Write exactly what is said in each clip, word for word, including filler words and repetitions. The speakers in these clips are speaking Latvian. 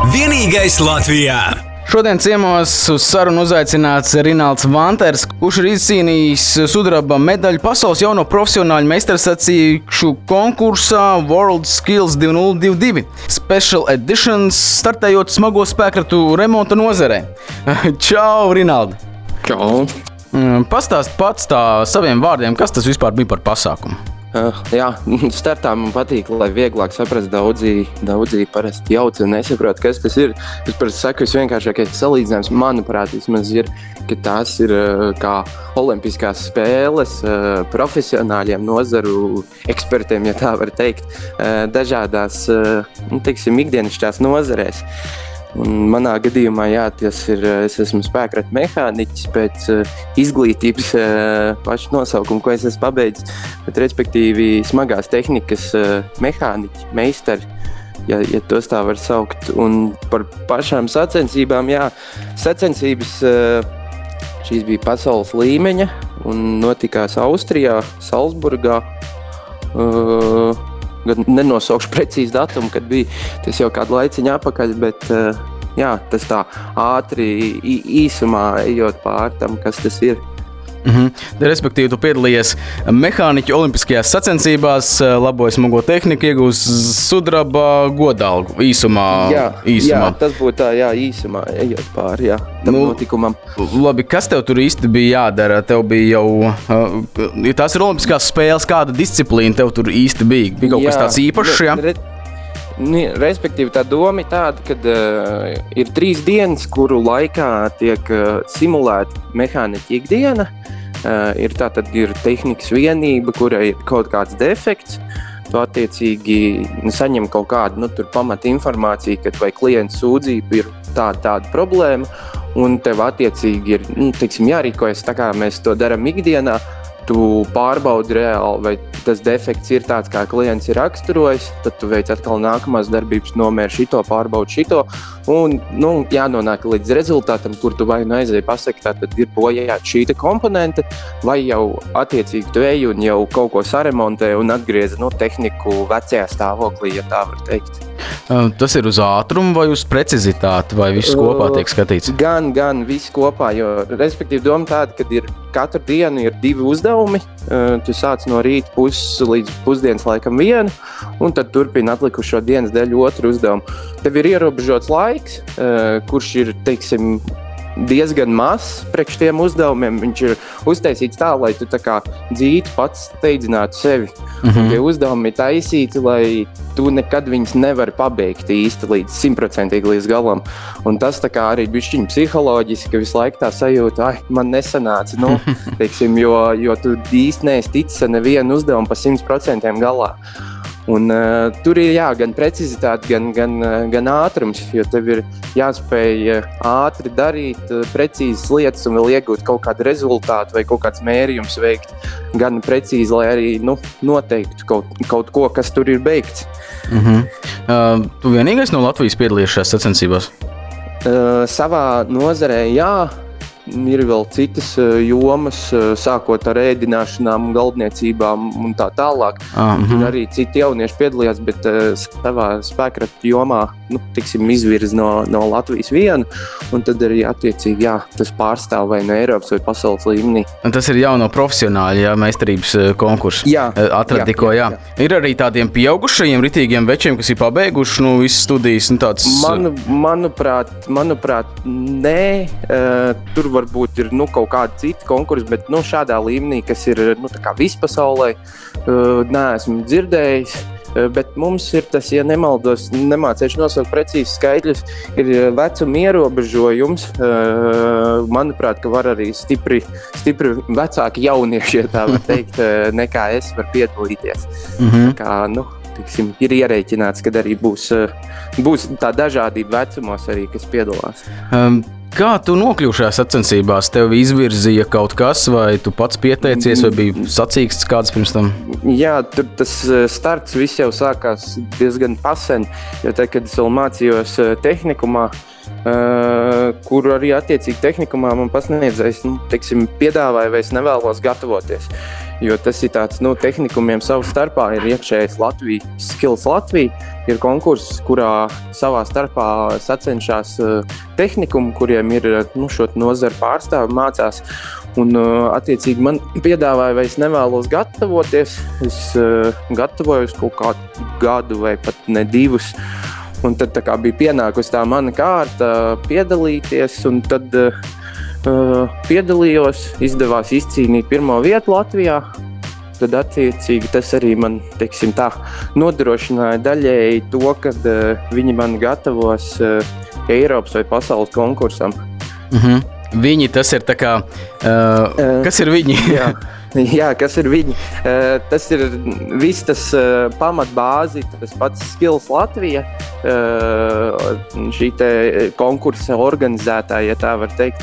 Vienīgais Latvijā! Šodien ciemos uz sarunu uzaicināts Rinalds Vanters, kurš ir izcīnījis sudraba medaļu pasaules jauno profesionāļu meistarsacīkšu konkursā World Skills divi nulle divi divi Special Editions, startējot smago spēkratu remonta nozarē. Čau, Rinaldi! Čau! Pastāst pats tā saviem vārdiem, kas tas vispār bija par pasākumu? Uh, jā, startā man patīk, lai vieglāk saprast daudzi, daudzi parasti jauci un nesaprot, kas tas ir. Es parasti saku, visvienkāršākais salīdzinājums, manuprāt, vismaz ir, ka tās ir uh, kā olimpiskās spēles uh, profesionāļiem, nozaru ekspertiem, ja tā var teikt, uh, dažādās, uh, nu, teiksim, ikdienišķās nozarēs. Un manā gadījumā, jā, tas ir, es esmu spēkratu mehāniķis pēc uh, izglītības uh, pašu nosaukumu, ko es esmu pabeidzis, bet respektīvi smagās tehnikas uh, mehāniķi, meistari, ja, ja tos tā var saukt. Un par pašām sacensībām, jā, sacensības uh, šīs bija pasaules līmeņa un notikās Austrijā, Salzburgā. Uh, Gan nenosaukšu precīzi datumu, kad bija tas jau kādu laiciņu apakaļ, bet jā, tas tā ātri īsumā ejot pār tam, kas tas ir. Mhm. Respektīvi, tu piedalījies mehāniķu olimpiskajās sacensībās, laboji smago tehniku, iegūsi sudraba godalgu īsumā. Jā, īsumā. jā, tas būtu tā, jā, īsumā ejot pār, jā, tam nu, notikumam. Labi, kas tev tur īsti bija jādara? Tev bija jau, ja tās ir olimpiskās spēles, kāda disciplīna tev tur īsti bija? Bija kaut jā, kas tāds īpašs, jā? Re, respektīvi, tā doma ir tāda, ka uh, ir trīs dienas, kuru laikā tiek uh, simulēta mehāniķa ikdiena. Uh, ir tātad ir tehnikas vienība, kurai ir kaut kāds defekts. Tu attiecīgi nu, saņem kaut kādu nu, pamata informāciju, kad vai klienta sūdzība ir tāda, tāda problēma, un tev attiecīgi ir nu, teiksim, jārīkojas tā, kā mēs to darām ikdienā. Tu pārbaudi reāli, vai tas defekts ir tāds, kā klients ir raksturojis, tad tu veic atkal nākamās darbības, nomēri šito, pārbaudi šito, un nu, jānonāk līdz rezultātam, kur tu vai nu aizēji pasaki, tātad ir bojājāt šīta komponente, vai jau attiecīgi tu eji un jau kaut ko saremontē un atgrieza nu, tehniku vecajā stāvoklī, ja tā var teikt. Tas ir uz ātrumu vai uz precizitāti, vai viss kopā tiek skatīts? Gan, gan, viss kopā, jo respektīvi doma tāda, ka ir katru dienu ir divi uzdevumi. Tu sāc no rīta puses līdz pusdienas laikam vienu, un tad turpini atlikušo dienas daļu otru uzdevumu. Tev ir ierobežots laiks, kurš ir, teiksim, diezgan mazs priekš tiem uzdevumiem. Viņš ir uztaisīts tā, lai tu tā kā dzītu pats steidzinātu sevi. Mm-hmm. Tie uzdevumi ir taisīti, lai tu nekad viņus nevari pabeigt īsti līdz simtprocentīgi līdz galam. Un tas tā kā arī bišķiņ psiholoģiski, ka visu laiku tā sajūta, ai, man nesanāca, nu, teiksim, jo, jo tu īsti neesi ticis ar nevienu uzdevumu pa simt procentiem galā. Un, uh, tur ir jā, gan precizitāte, gan, gan, uh, gan ātrums, jo tev ir jāspēj uh, ātri darīt uh, precīzas lietas un vēl iegūt kaut kādu rezultātu vai kaut kāds mērījums veikt gan precīzi, lai arī nu, noteiktu kaut, kaut ko, kas tur ir beigts. Mm-hmm. uh, tu vienīgais no Latvijas piedalījies šajās sacensībās? Uh, savā nozarē jā. Ir vēl citas jomas, sākot ar ēdināšanām, galdniecībām un tā tālāk. Uh-huh. Tur arī citi jaunieši piedalījās, bet uh, savā spēkratu jomā, nu, tiksim, izvirz no, no Latvijas vienu, un tad arī attiecīgi, jā, tas pārstāv vai no Eiropas vai pasaules līmenī. Un tas ir jauno profesionāļu, jā, meistarības konkurss. Jā, Atrad tikko, jā, jā. jā. Ir arī tādiem pieaugušajiem, ritīgiem večiem, kas ir pabeiguši, nu, visas studijas un tāds... Manu, manuprāt, manuprāt, nē, uh, tur varbūt ir nu, kaut kāda cita konkursa, bet nu, šādā līmenī, kas ir nu, tā kā vispasaulē, uh, neesmu dzirdējis. Uh, bet mums ir tas, ja nemaldos, nemācēšu nosaukt precīzi skaitļus, ir vecuma ierobežojums. Uh, manuprāt, ka var arī stipri, stipri vecāki jaunieši, ja tā var teikt, uh, nekā es var piedalīties. Mm-hmm. Kā, nu, tiksim, ir ierēķināts, kad arī būs, uh, būs tā dažādība vecumos arī, kas piedalās. Um. Kā tu nokļuvi šajās sacensībās? Tev izvirzīja kaut kas, vai tu pats pieteicies, vai bija sacīksts kāds pirms tam? Jā, tur tas starts viss jau sākās diezgan pasen, jo tad, kad es vēl mācījos tehnikumā, uh, kur arī attiecīgi tehnikumā man pasniedzējs, nu, teiksim, piedāvāja, vai es nevēlos gatavoties. Jo tas ir tāds, nu, tehnikumiem savu starpā ir iekšējais Latvija, Skills Latvija, ir konkurss, kurā savā starpā sacenšās uh, tehnikumi, kuriem ir, nu, šo nozaru pārstāvi mācās. Un, uh, attiecīgi, man piedāvāja, vai es nevēlos gatavoties. Es uh, gatavojos kaut kādu gadu vai pat ne divus. Un tad tā kā bija pienākusi tā mana kārta piedalīties, un tad uh, piedalījos, izdevās izcīnīt pirmo vietu Latvijā. Tad attiecīgi tas arī man, teiksim tā, nodrošināja daļēji to, kad uh, viņi man gatavos uh, Eiropas vai pasaules konkursam. Mhm. Viņi, tas ir tā kā, uh, kas ir viņi? jā, jā, kas ir viņi? Uh, tas ir viss tas uh, pamatbāzi, tas pats Skills Latvija, uh, šī te konkursa organizētāja, ja tā var teikt.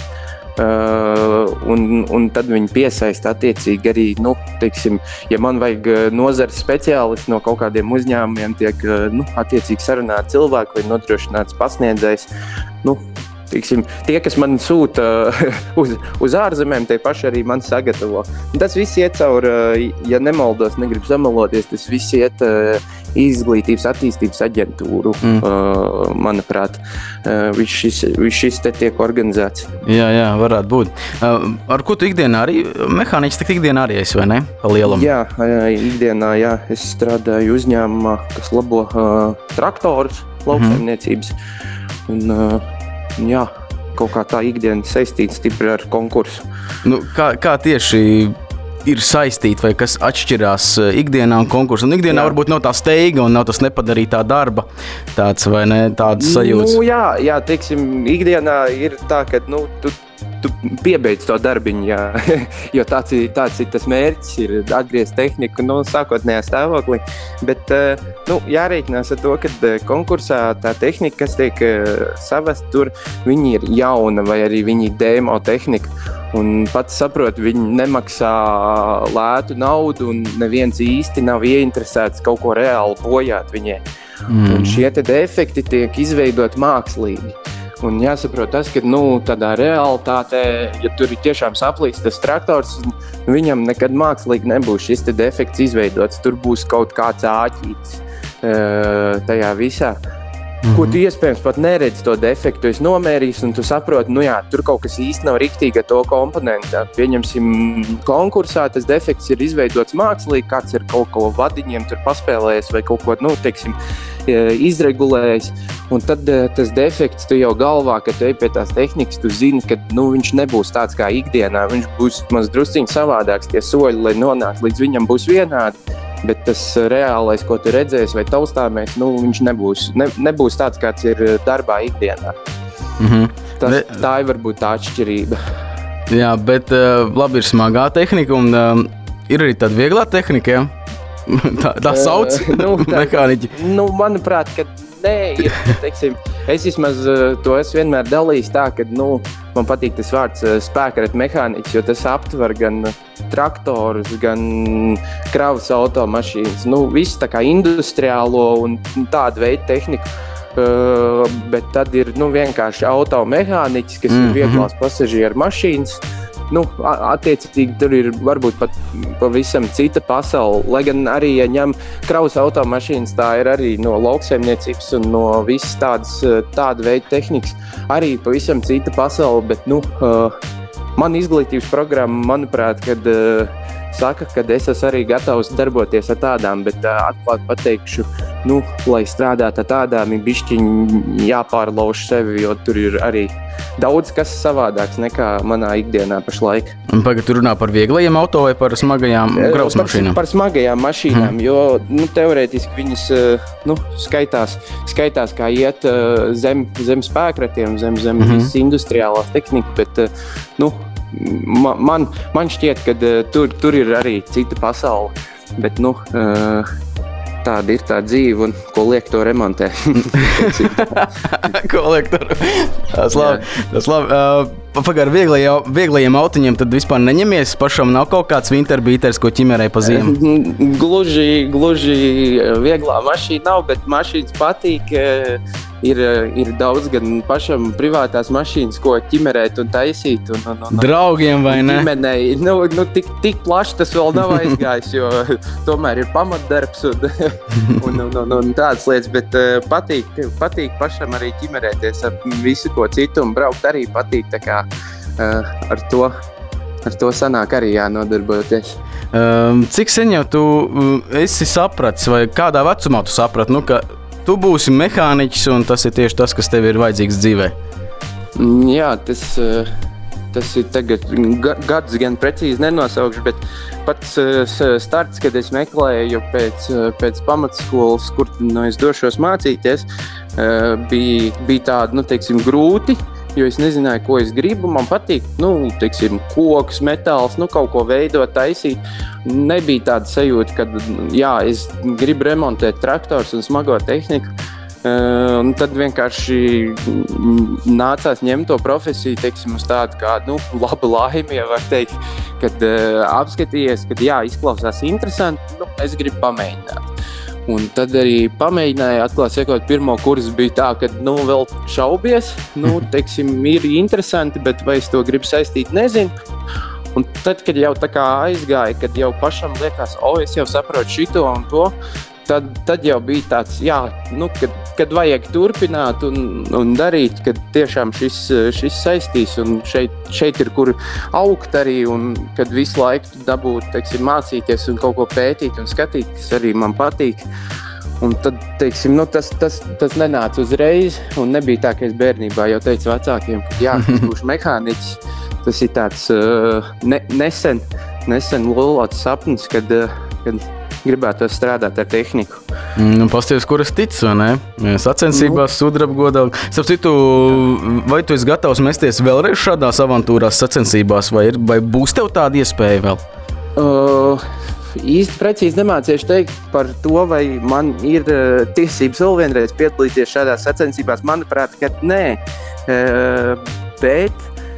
Uh, un, un tad viņi piesaista attiecīgi arī, nu, teiksim, ja man vajag nozares speciālisti no kaut kādiem uzņēmumiem, tiek, nu, attiecīgi sarunāt cilvēku vai nodrošināts pasniedzējs, nu, Tiksim, tie, kas man sūta uz, uz ārzemēm, tie paši arī man sagatavo. Tas viss iet caur, ja nemaldos, negribu samaloties, tas viss iet izglītības attīstības aģentūru, mm. manuprāt. Viss šis, viss šis te tiek organizēts. Jā, jā, varētu būt. Ar ko tu ikdienā arī, mehāniķis tak ikdienā arī esi, vai ne? Pa lielam? Jā, ikdienā, jā, es strādāju uzņēmumā, kas labo traktorus, lauksaimniecības. Mm. Un, jā, kaut kā tā ikdiena saistīta stipri ar konkursu. Nu, kā, kā tieši ir saistīta vai kas atšķirās ikdienā un konkursu? Un ikdienā jā. Varbūt nav tā steiga un nav tas nepadarītā darba tāds vai ne, tāds sajūts? Nu, jā, jā, teiksim, ikdienā ir tā, ka, nu, tu, tu piebeidz to darbiņu, jā, jo tāds ir, tāds ir tas mērķis, ir atgriezt tehniku, nu, sākotnējā stāvoklī, bet, nu, jārēķinās ar to, ka konkursā tā tehnika, kas tiek savest tur, viņi ir jauna vai arī viņi ir demo tehnika, un pats saprot, viņi nemaksā lētu naudu un neviens īsti nav ieinteresēts kaut ko reāli bojāt viņai. Mm. Un šie te defekti tiek izveidot mākslīgi. Un jāsaprot tas, ka, nu, tādā realitātē, ja tur ir tiešām saplīst tas traktors, viņam nekad mākslīgi nebūs šis te defekts izveidots. Tur būs kaut kāds āķītis tajā visā. Mm-hmm. Ko tu iespējams pat neredzi to defektu, es nomērīšu un tu saproti, nu jā, tur kaut kas īsti nav riktīgi ar to komponentu. Pieņemsim, konkursā tas defekts ir izveidots mākslīgi, kāds ir kaut ko vadiņiem tur paspēlējis vai kaut ko, nu, teiksim, izregulējis. Un tad tas defekts tu jau galvā, kad tu ej pie tās tehnikas, tu zini, ka, nu, viņš nebūs tāds kā ikdienā, viņš būs maz drusciņi savādāks, tie soļi, lai nonāks līdz viņam būs vienādi. Bet tas reālais, ko tu redzēsi vai taustāmies, nu, viņš nebūs, ne, nebūs tāds, kāds ir darbā ikdienā. Mm-hmm. Tas, Be... Tā ir varbūt tā atšķirība. Jā, bet uh, labi ir smagā tehnika un uh, ir arī tāda vieglā tehnika, ja? tā, tā sauc uh, nu, tā, mehāniķi. Nu, manuprāt, ka nē, ir, teiksim, es vismaz uh, to esmu vienmēr dalījis tā, ka, nu, man patīk tas vārds uh, spēkarēt mehāniķis, jo tas aptver gan traktorus, gan kravas automašīnas, nu, visu tā kā industriālo un tādu veidu tehniku, uh, bet tad ir, nu, vienkārši automehāniķis, kas mm-hmm. ir vieglās pasažieru mašīnas. Nu, attiecīgi tur ir varbūt pat pavisam cita pasaule, lai gan arī, ja ņem kravas automašīnas, tā ir arī no lauksaimniecības un no visas tādas, tāda veida tehnikas, arī pavisam cita pasaule, bet, nu, uh, man izglītības programma, manuprāt, kad uh, saka, ka es esmu arī gatavs darboties ar tādām, bet uh, atklāt pateikšu, nu, lai strādāt ar tādām, ir bišķiņ jāpārlauž sevi, jo tur ir arī daudz kas savādāks nekā manā ikdienā pašlaik. Un pagad tu runā par vieglajiem auto vai par smagajām kravas mašīnām? Par, par smagajām mašīnām, hmm. jo, nu, teorētiski viņas, nu, skaitās, skaitās kā iet zem, zem spēkratiem, zem, zem hmm. visas industriālās tehnikas, bet, nu, man, man šķiet, ka tur, tur ir arī cita pasaule, bet, nu, tāda ir tā dzīve un ko liek to remontē. Ko liek to remontē? Tas labi. Tas labi. Uh, Pagār vieglajiem, vieglajiem autiņiem tad vispār neņemies, pašam nav kaut kāds winterbīters, ko ķimerē pa ziemu? Gluži, gluži vieglā mašīna nav, bet mašīnas patīk. ir, ir daudz gan pašam privātās mašīnas, ko ķimerēt un taisīt. Un, un, un, Draugiem vai ne? Ģimenei, nu, nu, tik, tik plaši tas vēl nav aizgājis, jo tomēr ir pamatdarbs un, un, un, un, un tādas lietas, bet uh, patīk, patīk pašam arī ķimerēties ar visu ko citu un braukt arī patīk, tā kā uh, ar to, ar to sanāk arī jānodarboties. Um, cik sen jau tu uh, esi sapratis, vai kādā vecumā tu saprati, nu, ka tu būsi mehāniķis un tas ir tieši tas, kas tev ir vajadzīgs dzīvē? Jā, tas... Uh, Tas ir tagad gads gan precīzi nenosaukšu, bet pats starts, kad es meklēju pēc, pēc pamatskolas, kur nu, es došos mācīties, bija, bija tāda, nu, teiksim, grūti, jo es nezināju, ko es gribu. Man patīk, nu, teiksim, koks, metāls, nu, kaut ko veidot, taisīt. Nebija tāda sajūta, ka, jā, es gribu remontēt traktors un smago tehniku. Uh, un tad vienkārši nācās ņemt to profesiju, teiksim, uz tādu kā, nu, laba laime, ja var teikt, kad uh, apskatījies, kad jā, izklausās interesanti, nu, es gribu pamēģināt. Un tad arī pamēģināju, atklāt sakot, pirmo kursu bija tā, ka, nu, vēl šaubies, nu, teiksim, ir interesanti, bet vai es to gribu saistīt, nezinu. Un tad, kad jau tā kā aizgāja, kad jau pašam liekas, o, es jau saprotu šito un to, Tad, tad jau bija tāds, jā, nu, kad, kad vajag turpināt un, un darīt, kad tiešām šis, šis saistīs un šeit, šeit ir kur augt arī un kad visu laiku dabūt, teiksim, mācīties un kaut ko pētīt un skatīt, kas arī man patīk. Un tad, teiksim, nu, tas, tas, tas nenāca uzreiz un nebija tā, ka es bērnībā jau teicu vecākiem, ka jā, es būšu mehāniķis. Tas ir tāds uh, ne, nesen, nesen lolots sapnis, kad, uh, kad gribētu strādāt ar tehniku. Nu, pasties, kur es ticu, vai ne? Sacensībās, nu. Sudraba godā. Starp citu, vai tu esi gatavs mesties vēlreiz šādās avantūrās sacensībās, vai, ir, vai būs tev tāda iespēja vēl? Uh, īsti precīzi nemācīšu teikt par to, vai man ir uh, tiesības vēl vienreiz piedalīties šādās sacensībās. Manuprāt, ka nē. Uh, bet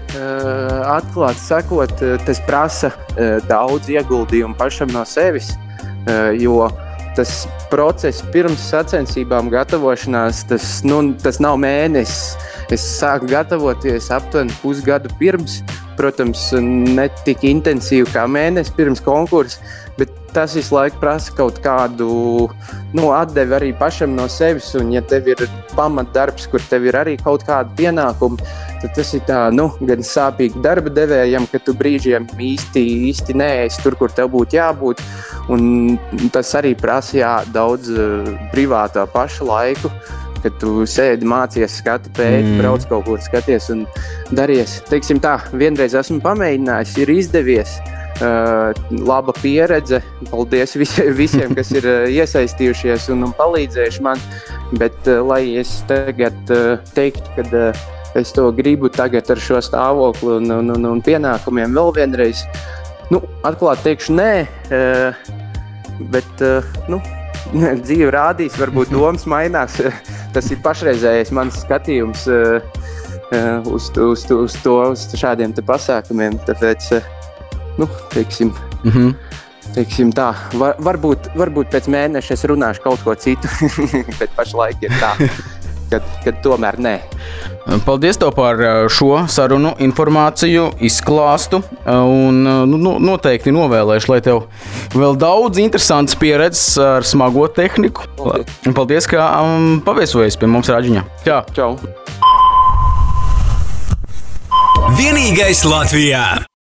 uh, atklāt sakot, tas prasa uh, daudz ieguldījumu pašam no sevis. Uh, jo tas process pirms sacensībām gatavošanās, tas, nu, tas nav mēnesis. Es sāku gatavoties aptuveni pusgadu pirms, protams, ne tik intensīvi kā mēnesis pirms konkursa, bet tas visu laiku prasa kaut kādu nu, atdevi arī pašam no sevis, un ja tev ir pamatdarbs, kur tev ir arī kaut kāda pienākuma, tad tas ir tā, nu, gan sāpīgi darba devējam, ka tu brīžiem īsti, īsti neesi tur, kur tev būtu jābūt, un tas arī prasa jā, daudz uh, privātā paša laiku, kad tu sēdi, mācies, skati, pēti, mm. brauc kaut kur, skaties un daries. Teiksim tā, vienreiz esmu pamēģinājis, ir izdevies, uh, laba pieredze, paldies visi, visiem, kas ir uh, iesaistījušies un, un palīdzējuši man, bet uh, lai es tagad uh, teiktu, kad uh, es to gribu tagad ar šo stāvokli un, un, un, un pienākumiem vēl vienreiz, nu, atklāt teikšu nē, uh, bet, uh, nu, dzīve rādīs, varbūt domas mainās. Tas ir pašreizējais mans skatījums uh, uh, uz, uz, uz to, uz šādiem te pasākumiem. Tāpēc, uh, nu, teiksim, mm-hmm. teiksim tā, var, varbūt, varbūt pēc mēneša es runāšu kaut ko citu, bet pašlaik ir tā, kad, kad tomēr nē. Paldies tev par šo sarunu, informāciju, izklāstu un nu, noteikti novēlēšu, lai tev vēl daudz interesantas pieredzes ar smago tehniku. Paldies, Paldies ka um, paviesojies pie mums Raģiņā. Čau! Čau! Vienīgais Latvijā!